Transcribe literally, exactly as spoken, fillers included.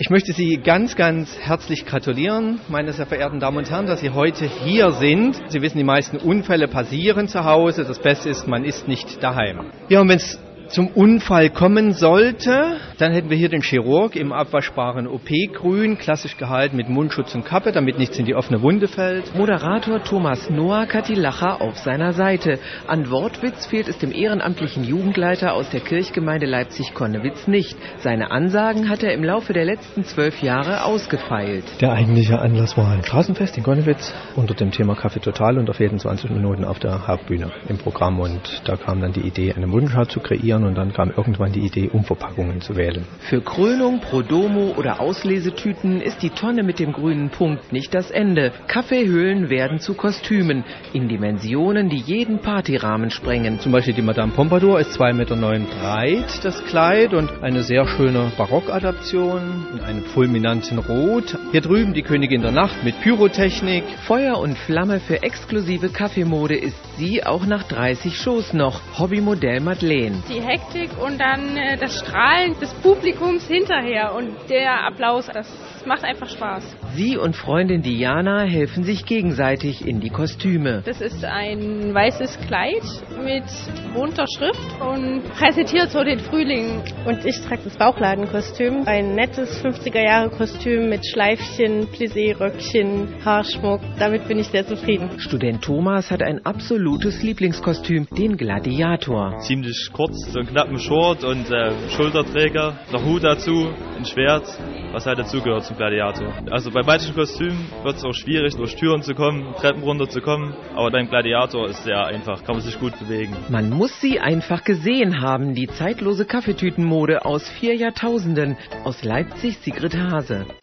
Ich möchte Sie ganz, ganz herzlich gratulieren, meine sehr verehrten Damen und Herren, dass Sie heute hier sind. Sie wissen, die meisten Unfälle passieren zu Hause. Das Beste ist, man ist nicht daheim. Ja, und wenn es zum Unfall kommen sollte, dann hätten wir hier den Chirurg im abwaschbaren O P-Grün, klassisch gehalten mit Mundschutz und Kappe, damit nichts in die offene Wunde fällt. Moderator Thomas Noack hat die Lacher auf seiner Seite. An Wortwitz fehlt es dem ehrenamtlichen Jugendleiter aus der Kirchgemeinde Leipzig-Konnewitz nicht. Seine Ansagen hat er im Laufe der letzten zwölf Jahre ausgefeilt. Der eigentliche Anlass war ein Straßenfest in Konnewitz unter dem Thema Kaffee Total und auf vierundzwanzig Minuten auf der Hauptbühne im Programm. Und da kam dann die Idee, eine Mundschau zu kreieren. Und dann kam irgendwann die Idee, Umverpackungen zu wählen. Für Krönung, Prodomo oder Auslesetüten ist die Tonne mit dem grünen Punkt nicht das Ende. Kaffeehöhlen werden zu Kostümen in Dimensionen, die jeden Partyrahmen sprengen. Zum Beispiel die Madame Pompadour ist zwei Meter neun breit, das Kleid, und eine sehr schöne Barockadaption in einem fulminanten Rot. Hier drüben die Königin der Nacht mit Pyrotechnik. Feuer und Flamme für exklusive Kaffeemode ist sie auch nach dreißig Shows noch. Hobbymodell Madeleine. Die Hektik und dann äh, das Strahlen des Publikums hinterher und der Applaus, das macht einfach Spaß. Sie und Freundin Diana helfen sich gegenseitig in die Kostüme. Das ist ein weißes Kleid mit bunter Schrift und präsentiert so den Frühling. Und ich trage das Bauchladenkostüm, ein nettes fünfziger-Jahre-Kostüm mit Schleifchen, Plissé-Röckchen, Haarschmuck. Damit bin ich sehr zufrieden. Student Thomas hat ein absolutes Lieblingskostüm, den Gladiator. Ziemlich kurz, so einen knappen Short und äh, Schulterträger, noch Hut dazu, ein Schwert, was halt dazugehört zum Gladiator. Also bei manchen Kostümen wird es auch schwierig, durch Türen zu kommen, Treppen runter zu kommen, aber beim Gladiator ist sehr einfach, kann man sich gut bewegen. Man muss sie einfach gesehen haben, die zeitlose Kaffeetütenmode aus vier Jahrtausenden. Aus Leipzig Sigrid Hase.